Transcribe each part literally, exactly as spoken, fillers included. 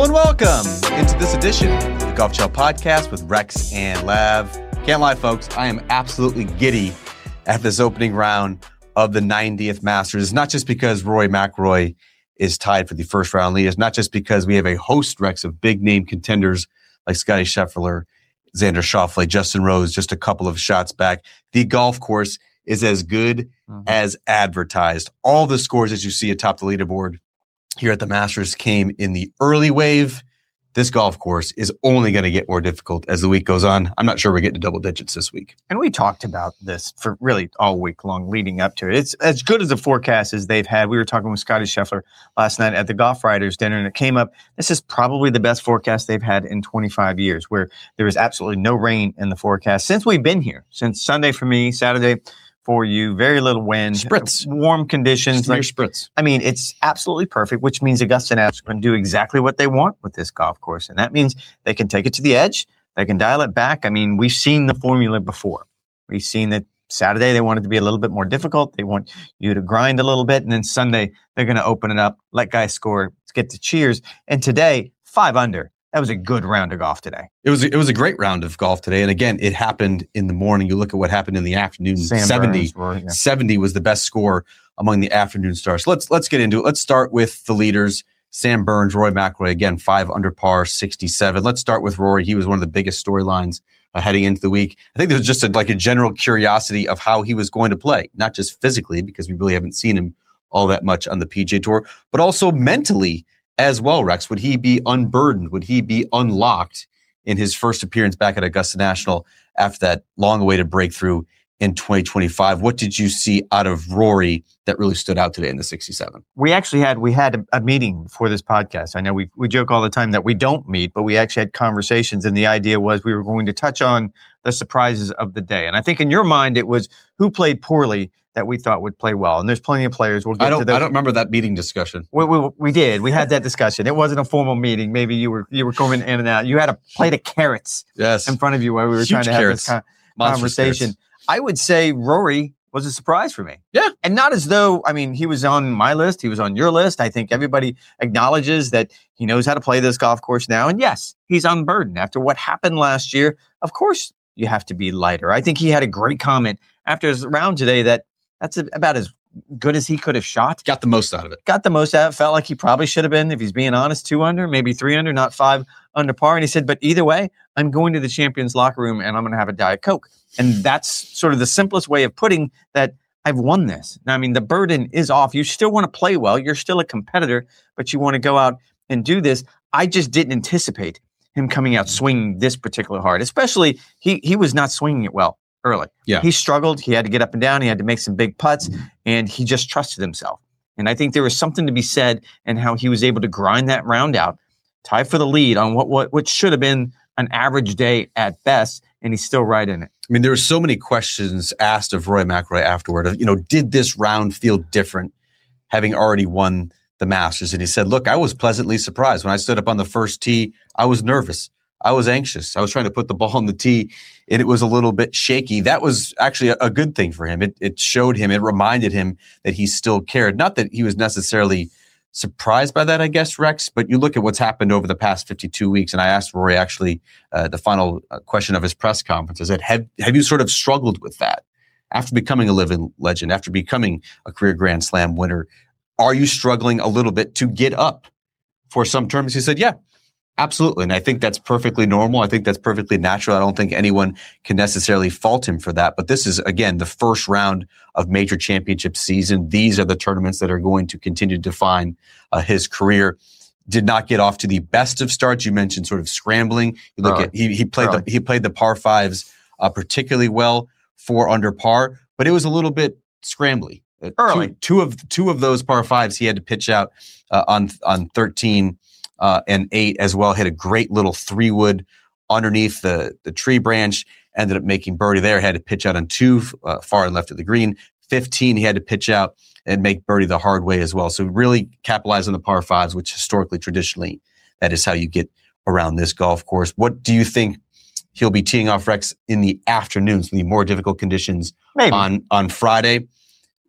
Hello and welcome into this edition of the Golf Channel Podcast with Rex and Lav. Can't lie, folks, I am absolutely giddy at this opening round of the ninetieth Masters. It's not just because Rory McIlroy is tied for the first round lead. It's not just because we have a host, Rex, of big-name contenders like Scottie Scheffler, Xander Schauffele, Justin Rose, just a couple of shots back. The golf course is as good mm-hmm. as advertised. All the scores that you see atop the leaderboard here at the Masters came in the early wave. This golf course is only going to get more difficult as the week goes on. I'm not sure we're getting to double digits this week. And we talked about this for really all week long leading up to it. It's as good as the forecast as they've had. We were talking with Scottie Scheffler last night at the Golf Writers dinner, and it came up, this is probably the best forecast they've had in twenty-five years, where there is absolutely no rain in the forecast since we've been here. Since Sunday for me, Saturday for you, very little wind, spritz, warm conditions. Like spritz. I mean, it's absolutely perfect, which means Augusta National can do exactly what they want with this golf course. And that means they can take it to the edge. They can dial it back. I mean, we've seen the formula before. We've seen that Saturday they wanted to be a little bit more difficult. They want you to grind a little bit. And then Sunday, they're going to open it up, let guys score, get the cheers. And today, five under. That was a good round of golf today. It was a, it was a great round of golf today. And again, it happened in the morning. You look at what happened in the afternoon. Sam seventy, Burns, yeah. seventy was the best score among the afternoon stars. So let's let's get into it. Let's start with the leaders. Sam Burns, Rory McIlroy, again, five under par, sixty-seven. Let's start with Rory. He was one of the biggest storylines uh, heading into the week. I think there was just a, like a general curiosity of how he was going to play, not just physically, because we really haven't seen him all that much on the P G A Tour, but also mentally as well, Rex. Would he be unburdened? Would he be unlocked in his first appearance back at Augusta National after that long-awaited breakthrough in twenty twenty-five? What did you see out of Rory that really stood out today in the sixty-seven? We actually had we had a, a meeting for this podcast. I know we we joke all the time that we don't meet, but we actually had conversations, and the idea was we were going to touch on the surprises of the day. And I think in your mind it was who played poorly that we thought would play well. And there's plenty of players. We'll get I don't, to those. I don't remember that meeting discussion. We, we, we did. We had that discussion. It wasn't a formal meeting. Maybe you were you were coming in and out. You had a plate of carrots yes. in front of you while we were Huge trying to carrots. have this con- conversation. Carrots. I would say Rory was a surprise for me. Yeah. And not as though, I mean, he was on my list. He was on your list. I think everybody acknowledges that he knows how to play this golf course now. And yes, he's unburdened. After what happened last year, of course you have to be lighter. I think he had a great comment after his round today that that's about as good as he could have shot. Got the most out of it. Got the most out of it. Felt like he probably should have been, if he's being honest, two under, maybe three under, not five under par. And he said, but either way, I'm going to the champions locker room and I'm going to have a Diet Coke. And that's sort of the simplest way of putting that I've won this. Now, I mean, the burden is off. You still want to play well. You're still a competitor, but you want to go out and do this. I just didn't anticipate him coming out swinging this particular hard, especially he he was not swinging it well early. Yeah. He struggled. He had to get up and down. He had to make some big putts, and he just trusted himself. And I think there was something to be said in how he was able to grind that round out, tie for the lead on what what, what should have been an average day at best, and he's still right in it. I mean, there were so many questions asked of Rory McIlroy afterward. Of, you know, did this round feel different having already won the Masters? And he said, look, I was pleasantly surprised. When I stood up on the first tee, I was nervous. I was anxious. I was trying to put the ball on the tee, and it was a little bit shaky. That was actually a, a good thing for him. It, it showed him, it reminded him that he still cared. Not that he was necessarily surprised by that, I guess, Rex, but you look at what's happened over the past fifty-two weeks, and I asked Rory actually uh, the final question of his press conference, I said, have, have you sort of struggled with that? After becoming a living legend, after becoming a career Grand Slam winner, are you struggling a little bit to get up for some terms? He said, yeah. Absolutely. And I think that's perfectly normal. I think that's perfectly natural. I don't think anyone can necessarily fault him for that. But this is, again, the first round of major championship season. These are the tournaments that are going to continue to define uh, his career. Did not get off to the best of starts. You mentioned sort of scrambling. You look Early. at he he played Early. the he played the par fives uh, particularly well, four under par, but it was a little bit scrambly. Uh, Early. Two, two of two of those par fives he had to pitch out uh, on on thirteen. Uh, and eight as well. Hit a great little three wood underneath the, the tree branch. Ended up making birdie there. Had to pitch out on two uh, far and left of the green. fifteen, he had to pitch out and make birdie the hard way as well. So really capitalize on the par fives, which historically, traditionally, that is how you get around this golf course. What do you think he'll be teeing off, Rex, in the afternoons, the more difficult conditions Maybe. on on Friday?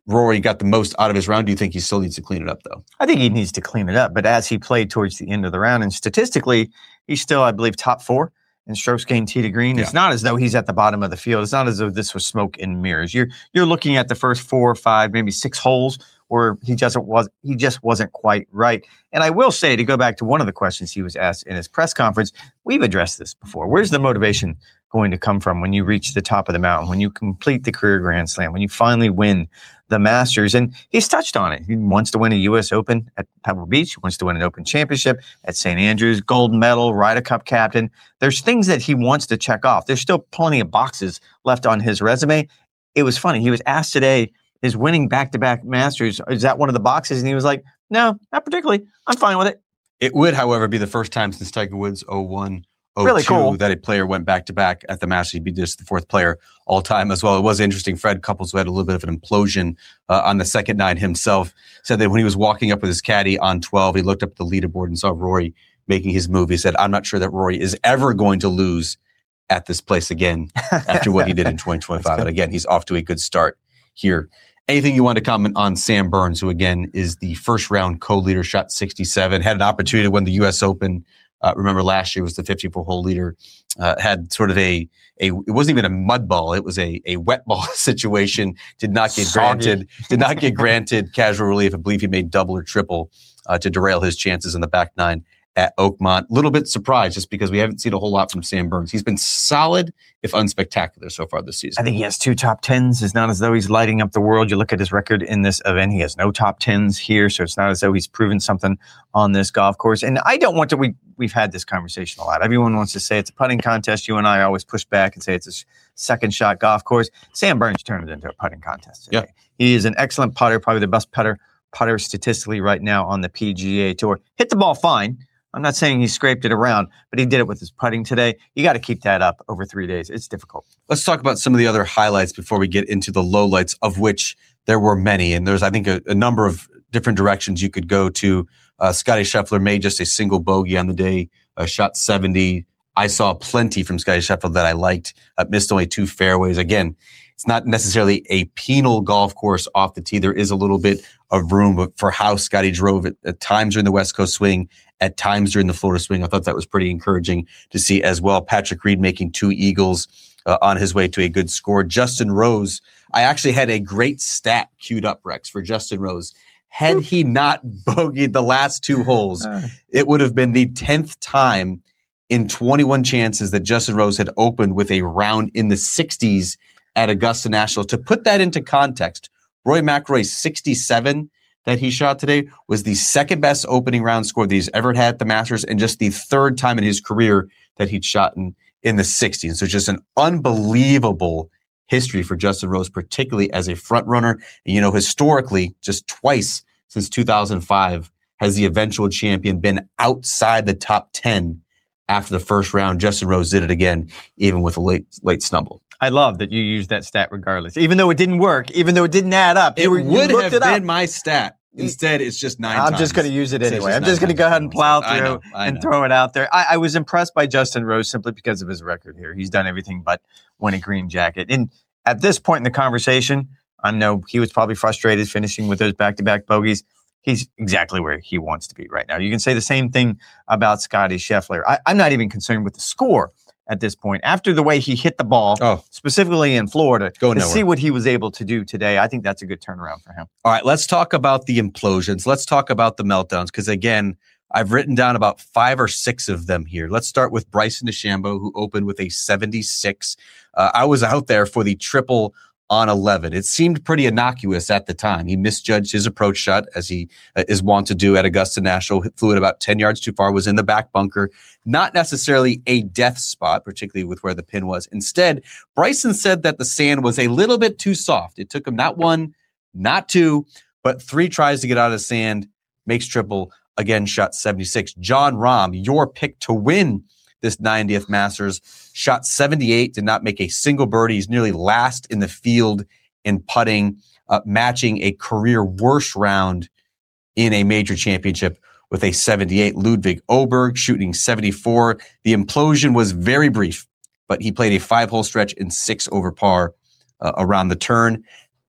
Rory got the most out of his round. Do you think he still needs to clean it up, though? I think he needs to clean it up. But as he played towards the end of the round, and statistically, he's still, I believe, top four in strokes gained tee to green. Yeah. It's not as though he's at the bottom of the field. It's not as though this was smoke and mirrors. You're you're looking at the first four or five, maybe six holes where he just was he just wasn't quite right. And I will say, to go back to one of the questions he was asked in his press conference, we've addressed this before. Where's the motivation going to come from when you reach the top of the mountain, when you complete the career Grand Slam, when you finally win the Masters? And he's touched on it. He wants to win a U S Open at Pebble Beach. He wants to win an Open Championship at Saint Andrews, gold medal, Ryder Cup captain. There's things that he wants to check off. There's still plenty of boxes left on his resume. It was funny. He was asked today, is winning back-to-back Masters, is that one of the boxes? And he was like, no, not particularly. I'm fine with it. It would, however, be the first time since Tiger Woods oh one, oh two really cool. that a player went back-to-back at the Masters. He'd be just the fourth player all time as well. It was interesting. Fred Couples, who had a little bit of an implosion uh, on the second nine himself, said that when he was walking up with his caddy on twelve, he looked up at the leaderboard and saw Rory making his move. He said, I'm not sure that Rory is ever going to lose at this place again after what he did in twenty twenty-five. And again, he's off to a good start here. Anything you want to comment on Sam Burns, who again is the first round co-leader, shot sixty-seven, had an opportunity to win the U S Open. Uh, remember last year was the fifty-four hole leader. Uh, had sort of a a it wasn't even a mud ball; it was a a wet ball situation. Did not get Soggy. granted. Did not get granted casual relief. I believe he made double or triple uh, to derail his chances in the back nine at Oakmont. A little bit surprised just because we haven't seen a whole lot from Sam Burns. He's been solid, if unspectacular, so far this season. I think he has two top tens. It's not as though he's lighting up the world. You look at his record in this event, he has no top tens here, so it's not as though he's proven something on this golf course. And I don't want to, we, we've had this conversation a lot. Everyone wants to say it's a putting contest. You and I always push back and say it's a sh- second shot golf course. Sam Burns turned it into a putting contest today. Yep. He is an excellent putter, probably the best putter, putter statistically right now on the P G A Tour. Hit the ball fine. I'm not saying he scraped it around, but he did it with his putting today. You got to keep that up over three days. It's difficult. Let's talk about some of the other highlights before we get into the lowlights, of which there were many. And there's, I think, a, a number of different directions you could go to. Uh, Scottie Scheffler made just a single bogey on the day, uh, shot seventy. I saw plenty from Scottie Scheffler that I liked. Uh, missed only two fairways. Again, it's not necessarily a penal golf course off the tee. There is a little bit of room, but for how Scottie drove it at times during the West Coast swing, at times during the Florida swing, I thought that was pretty encouraging to see as well. Patrick Reed making two eagles uh, on his way to a good score. Justin Rose, I actually had a great stat queued up, Rex, for Justin Rose. Had he not bogeyed the last two holes, it would have been the tenth time in twenty-one chances that Justin Rose had opened with a round in the sixties at Augusta National. To put that into context, Rory McIlroy's sixty-seven that he shot today was the second best opening round score that he's ever had at the Masters, and just the third time in his career that he'd shot in, in the sixties. So just an unbelievable history for Justin Rose, particularly as a front runner. And, you know, historically, just twice since two thousand five has the eventual champion been outside the top ten after the first round. Justin Rose did it again, even with a late late stumble. I love that you used that stat regardless. Even though it didn't work, even though it didn't add up. It you were, would you have it been up. my stat. Instead, it's just nine I'm times. just going to use it It's anyway. just I'm just going to nine go ahead times. and plow I through know, I and know. throw it out there. I, I was impressed by Justin Rose simply because of his record here. He's done everything but win a green jacket. And at this point in the conversation, I know he was probably frustrated finishing with those back-to-back bogeys. He's exactly where he wants to be right now. You can say the same thing about Scottie Scheffler. I, I'm not even concerned with the score at this point. After the way he hit the ball, Oh. specifically in Florida, Go to nowhere. see what he was able to do today, I think that's a good turnaround for him. All right, let's talk about the implosions. Let's talk about the meltdowns, because again, I've written down about five or six of them here. Let's start with Bryson DeChambeau, who opened with a seventy-six. Uh, I was out there for the triple on eleven. It seemed pretty innocuous at the time. He misjudged his approach shot, as he uh, is wont to do at Augusta National. Flew it about ten yards too far, was in the back bunker. Not necessarily a death spot, particularly with where the pin was. Instead, Bryson said that the sand was a little bit too soft. It took him not one, not two, but three tries to get out of the sand. Makes triple. Again, shot seventy-six. John Rahm, your pick to win this ninetieth Masters, shot seventy-eight, did not make a single birdie. He's nearly last in the field in putting, uh, matching a career worst round in a major championship with a seventy-eight. Ludwig Oberg shooting seventy-four. The implosion was very brief, but he played a five-hole stretch in six over par uh, around the turn.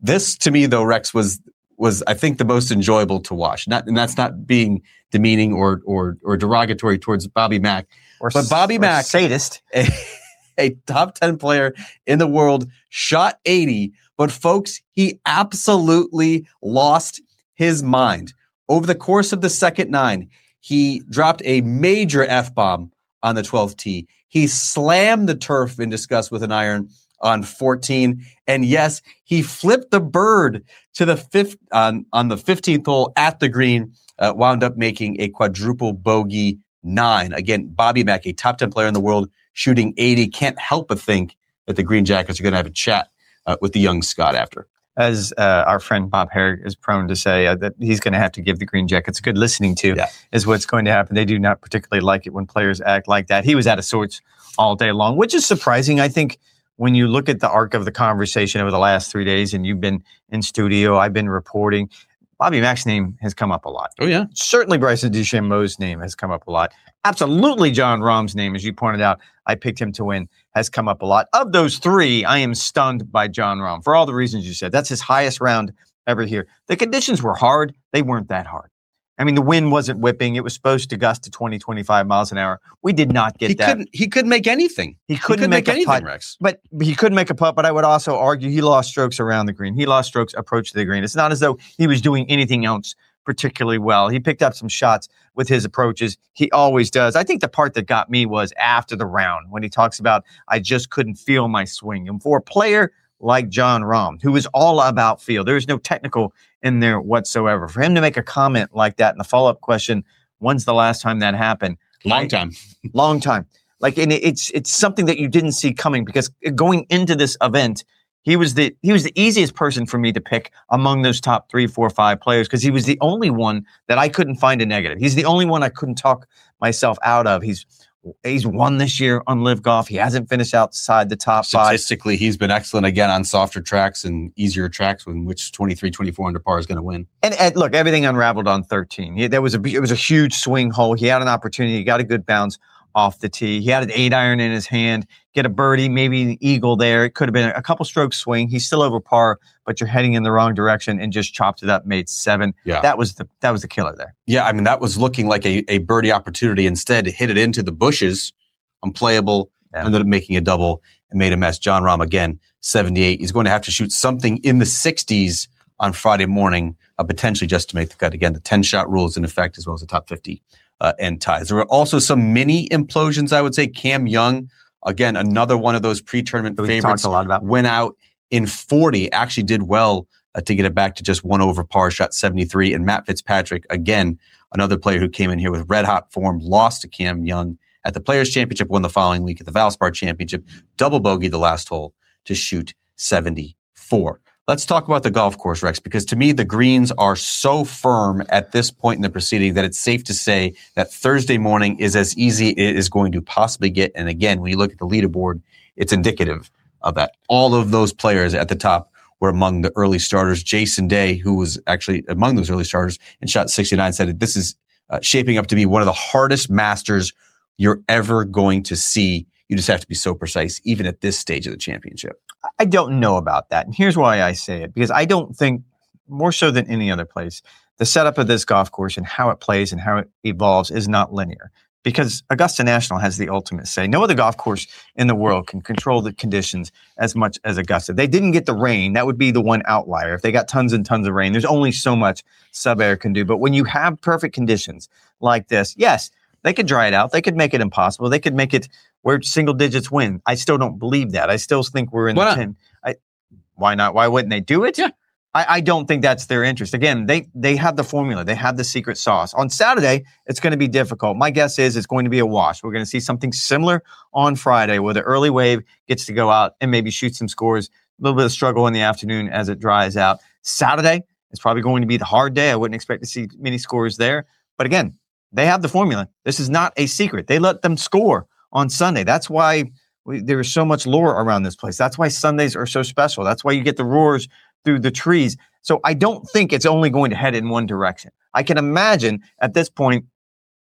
This to me though, Rex, was was I think the most enjoyable to watch. Not and that's not being demeaning or or or derogatory towards Bobby Mack. Or but Bobby or Mack, sadist. A, a top ten player in the world, shot eighty, but folks, he absolutely lost his mind. Over the course of the second nine, he dropped a major F-bomb on the twelfth tee. He slammed the turf in disgust with an iron on fourteen. And yes, he flipped the bird to the fifth on, on the fifteenth hole at the green, uh, wound up making a quadruple bogey nine. Again, Bobby Mack, a top ten player in the world, shooting eighty. Can't help but think that the Green Jackets are going to have a chat uh, with the young Scott after. As uh, our friend Bob Herrig is prone to say, uh, that he's going to have to give the Green Jackets a good listening to, yeah. is what's going to happen. They do not particularly like it when players act like that. He was out of sorts all day long, which is surprising. I think when you look at the arc of the conversation over the last three days, and you've been in studio, I've been reporting, Bobby Mack's name has come up a lot. Oh, yeah. Certainly Bryson DeChambeau's name has come up a lot. Absolutely Jon Rahm's name, as you pointed out, I picked him to win, has come up a lot. Of those three, I am stunned by Jon Rahm for all the reasons you said. That's his highest round ever here. The conditions were hard. They weren't that hard. I mean, the wind wasn't whipping. It was supposed to gust to twenty, twenty-five miles an hour. We did not get he that. Couldn't, he couldn't make anything. He couldn't, he couldn't make, make, a anything, putt, Rex. But he couldn't make a putt, but I would also argue he lost strokes around the green. He lost strokes approach to the green. It's not as though he was doing anything else particularly well. He picked up some shots with his approaches. He always does. I think the part that got me was after the round when he talks about, I just couldn't feel my swing. And for a player like Jon Rahm, who is all about feel, there's no technical in there whatsoever. For him to make a comment like that and the follow-up question, when's the last time that happened? Long I, time. long time. Like, and it's it's something that you didn't see coming, because going into this event, He was the he was the easiest person for me to pick among those top three, four, five players, because he was the only one that I couldn't find a negative. He's the only one I couldn't talk myself out of. He's he's won this year on Live Golf. He hasn't finished outside the top five. Statistically, he's been excellent again on softer tracks and easier tracks, in which twenty-three, twenty-four under par is going to win. And, and look, everything unraveled on thirteen. He, there was a it was a huge swing hole. He had an opportunity. He got a good bounce off the tee. He had an eight iron in his hand, get a birdie, maybe an eagle there. It could have been a couple strokes swing. He's still over par, but you're heading in the wrong direction, and just chopped it up, made seven. Yeah. That was the that was the killer there. Yeah, I mean, that was looking like a, a birdie opportunity. Instead, hit it into the bushes, unplayable, Yeah. ended up making a double and made a mess. Jon Rahm, again, seventy-eight. He's going to have to shoot something in the sixties on Friday morning, uh, potentially just to make the cut. Again, the ten-shot rule is in effect, as well as the top fifty. Uh, and ties. There were also some mini implosions, I would say. Cam Young, again, another one of those pre-tournament We favorites, talked a lot about. went out in forty, actually did well uh, to get it back to just one over par, shot seventy-three. And Matt Fitzpatrick, again, another player who came in here with red-hot form, lost to Cam Young at the Players' Championship, won the following week at the Valspar Championship, double bogey the last hole to shoot seventy-four. Let's talk about the golf course, Rex, because to me, the greens are so firm at this point in the proceeding that it's safe to say that Thursday morning is as easy as it is going to possibly get. And again, when you look at the leaderboard, it's indicative of that. All of those players at the top were among the early starters. Jason Day, who was actually among those early starters and shot sixty-nine, said that this is uh, shaping up to be one of the hardest Masters you're ever going to see. You just have to be so precise, even at this stage of the championship. I don't know about that. And here's why I say it, because I don't think, more so than any other place, the setup of this golf course and how it plays and how it evolves is not linear. Because Augusta National has the ultimate say. No other golf course in the world can control the conditions as much as Augusta. They didn't get the rain. That would be the one outlier. If they got tons and tons of rain, there's only so much sub-air can do. But when you have perfect conditions like this, yes, they could dry it out. They could make it impossible. They could make it where single digits win. I still don't believe that. I still think we're in Why the not? ten. I, why not? Why wouldn't they do it? Yeah. I, I don't think that's their interest. Again, they they have the formula. They have the secret sauce. On Saturday, it's going to be difficult. My guess is it's going to be a wash. We're going to see something similar on Friday, where the early wave gets to go out and maybe shoot some scores. A little bit of struggle in the afternoon as it dries out. Saturday is probably going to be the hard day. I wouldn't expect to see many scores there. But again, they have the formula. This is not a secret. They let them score on Sunday. That's why we, there is so much lore around this place. That's why Sundays are so special. That's why you get the roars through the trees. So I don't think it's only going to head in one direction. I can imagine at this point,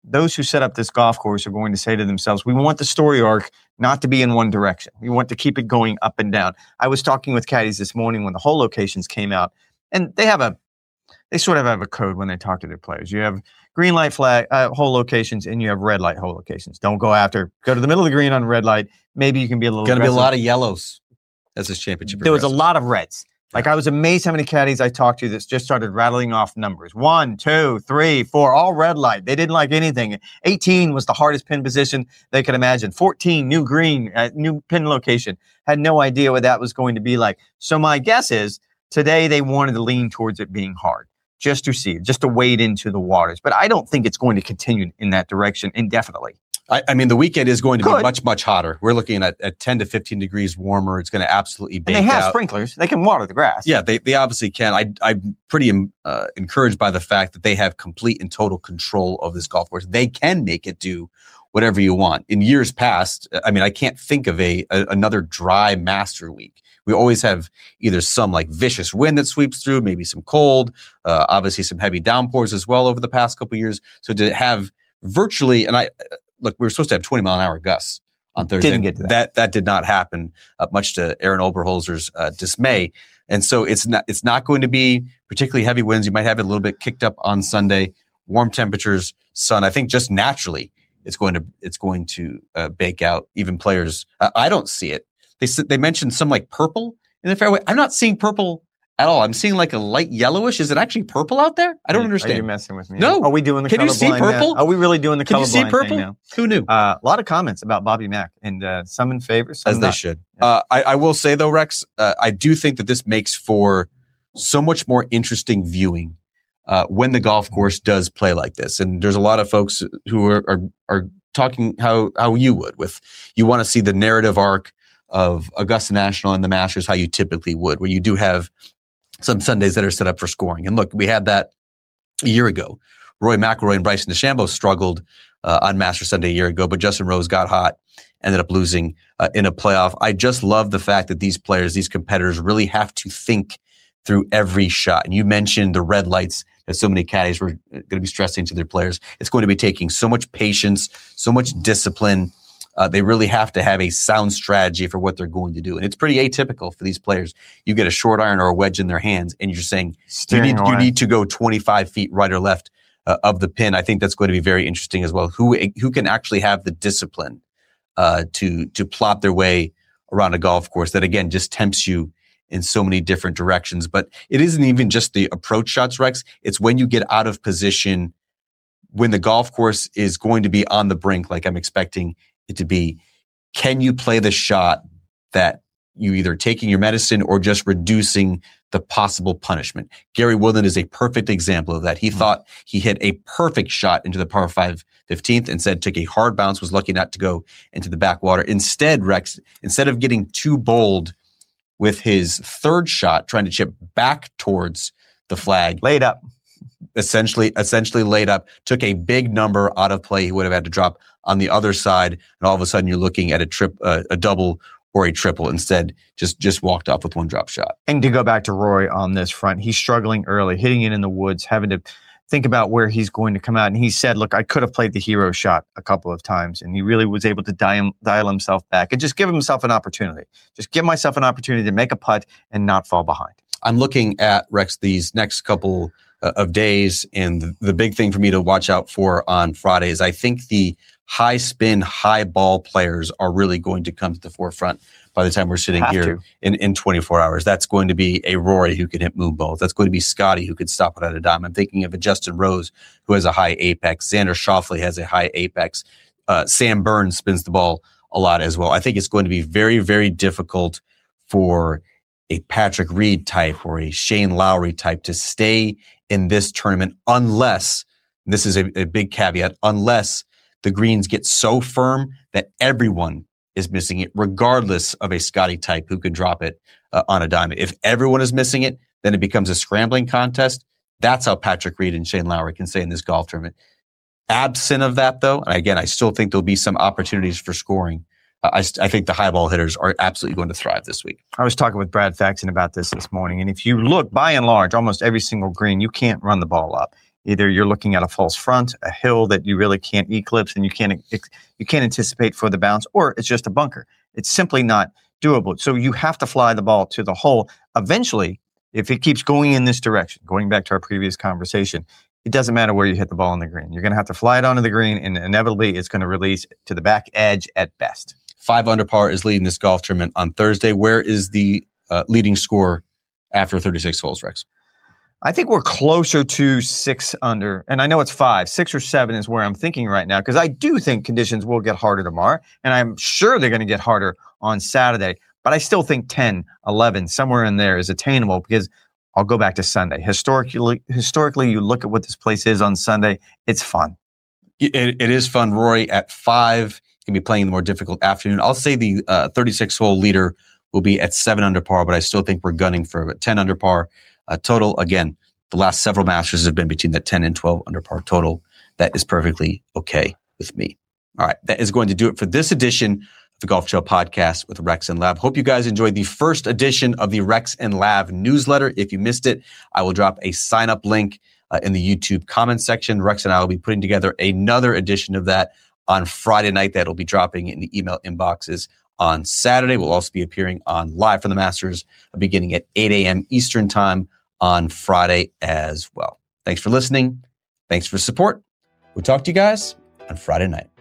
those who set up this golf course are going to say to themselves, we want the story arc not to be in one direction. We want to keep it going up and down. I was talking with caddies this morning when the hole locations came out, and they have a, they sort of have a code when they talk to their players. You have green light flag uh, hole locations, and you have red light hole locations. Don't go after, go to the middle of the green on red light. Maybe you can be a little Going to be a aggressive. lot of yellows as this championship There was a progresses. lot of reds. Like, I was amazed how many caddies I talked to that just started rattling off numbers. One, two, three, four, all red light. They didn't like anything. eighteen was the hardest pin position they could imagine. fourteen, new green, uh, new pin location. Had no idea what that was going to be like. So my guess is today they wanted to lean towards it being hard, just to see, just to wade into the waters. But I don't think it's going to continue in that direction indefinitely. I, I mean, the weekend is going to Could. be much, much hotter. We're looking at, at ten to fifteen degrees warmer. It's going to absolutely And bake they have out. sprinklers. They can water the grass. Yeah, they, they obviously can. I, I'm pretty um, uh, encouraged by the fact that they have complete and total control of this golf course. They can make it do whatever you want. In years past, I mean, I can't think of a, a another dry master week. We always have either some like vicious wind that sweeps through, maybe some cold, uh, obviously some heavy downpours as well over the past couple of years. So to have virtually, and I look, we were supposed to have twenty mile an hour gusts on Thursday. Didn't get to that. That, that did not happen, uh, much to Aaron Oberholzer's uh, dismay. And so it's not it's not going to be particularly heavy winds. You might have it a little bit kicked up on Sunday. Warm temperatures, sun. I think just naturally it's going to it's going to uh, bake out. Even players, uh, I don't see it. They s- they mentioned some like purple in the fairway. I'm not seeing purple at all. I'm seeing like a light yellowish. Is it actually purple out there? I don't Are you understand. messing with me? No. Are we doing the Can you see colorblind purple? now? Are we really doing the Can you see colorblind purple? thing now? Who knew? Uh, a lot of comments about Bobby Mack, and uh, some in favor, some As they not. should. Uh, I, I will say though, Rex, uh, I do think that this makes for so much more interesting viewing uh, when the golf course does play like this. And there's a lot of folks who are are, are talking how how you would with you want to see the narrative arc of Augusta National and the Masters how you typically would, where you do have some Sundays that are set up for scoring. And look, we had that a year ago. Rory McIlroy and Bryson DeChambeau struggled uh, on Master Sunday a year ago, but Justin Rose got hot, ended up losing uh, in a playoff. I just love the fact that these players, these competitors really have to think through every shot. And you mentioned the red lights that so many caddies were going to be stressing to their players. It's going to be taking so much patience, so much discipline. Uh, they really have to have a sound strategy for what they're going to do. And it's pretty atypical for these players. You get a short iron or a wedge in their hands, and you're saying you Steering need, you away. need to go twenty-five feet right or left uh, of the pin. I think that's going to be very interesting as well. Who who can actually have the discipline uh, to to plot their way around a golf course that, again, just tempts you in so many different directions. But it isn't even just the approach shots, Rex. It's when you get out of position, when the golf course is going to be on the brink, like I'm expecting it to be. Can you play the shot that you either taking your medicine or just reducing the possible punishment? Gary Woodland is a perfect example of that. He mm-hmm. thought he hit a perfect shot into the par five fifteenth and said took a hard bounce, was lucky not to go into the backwater. Instead, Rex, instead of getting too bold with his third shot, trying to chip back towards the flag, laid up, essentially, essentially laid up, took a big number out of play. He would have had to drop on the other side, and all of a sudden you're looking at a trip, uh, a double or a triple. Instead, just just walked off with one drop shot. And to go back to Rory on this front, he's struggling early, hitting it in the woods, having to think about where he's going to come out. And he said, look, I could have played the hero shot a couple of times, and he really was able to dial, dial himself back and just give himself an opportunity. Just give myself an opportunity to make a putt and not fall behind. I'm looking at, Rex, these next couple uh, of days, and the, the big thing for me to watch out for on Friday is I think the high spin, high ball players are really going to come to the forefront by the time we're sitting Have here to. in, in twenty-four hours. That's going to be a Rory who can hit moon balls. That's going to be Scotty who could stop it at a dime. I'm thinking of a Justin Rose who has a high apex. Xander Schauffele has a high apex. Uh, Sam Burns spins the ball a lot as well. I think it's going to be very, very difficult for a Patrick Reed type or a Shane Lowry type to stay in this tournament unless, and this is a, a big caveat, unless the greens get so firm that everyone is missing it, regardless of a Scotty type who could drop it uh, on a diamond. If everyone is missing it, then it becomes a scrambling contest. That's how Patrick Reed and Shane Lowry can stay in this golf tournament. Absent of that, though, and again, I still think there'll be some opportunities for scoring. Uh, I, I think the high ball hitters are absolutely going to thrive this week. I was talking with Brad Faxon about this this morning, and if you look, by and large, almost every single green, you can't run the ball up. Either you're looking at a false front, a hill that you really can't eclipse and you can't you can't anticipate for the bounce, or it's just a bunker. It's simply not doable. So you have to fly the ball to the hole. Eventually, if it keeps going in this direction, going back to our previous conversation, it doesn't matter where you hit the ball on the green. You're going to have to fly it onto the green, and inevitably it's going to release to the back edge at best. Five under par is leading this golf tournament on Thursday. Where is the uh, leading score after thirty-six holes, Rex? I think we're closer to six under, and I know it's five. Six or seven is where I'm thinking right now, because I do think conditions will get harder tomorrow, and I'm sure they're going to get harder on Saturday. But I still think ten, eleven, somewhere in there is attainable, because I'll go back to Sunday. Historically, historically, you look at what this place is on Sunday, it's fun. It, it is fun. Rory at five can be playing the more difficult afternoon. I'll say the uh, thirty-six hole leader will be at seven under par, but I still think we're gunning for ten under par. Uh, total, again, the last several Masters have been between the ten and twelve under par total. That is perfectly okay with me. All right, that is going to do it for this edition of the Golf Show podcast with Rex and Lav. Hope you guys enjoyed the first edition of the Rex and Lav newsletter. If you missed it, I will drop a sign-up link uh, in the YouTube comment section. Rex and I will be putting together another edition of that on Friday night. That will be dropping in the email inboxes on Saturday. We'll also be appearing on Live from the Masters beginning at eight a.m. Eastern Time on Friday as well. Thanks for listening. Thanks for support. We'll talk to you guys on Friday night.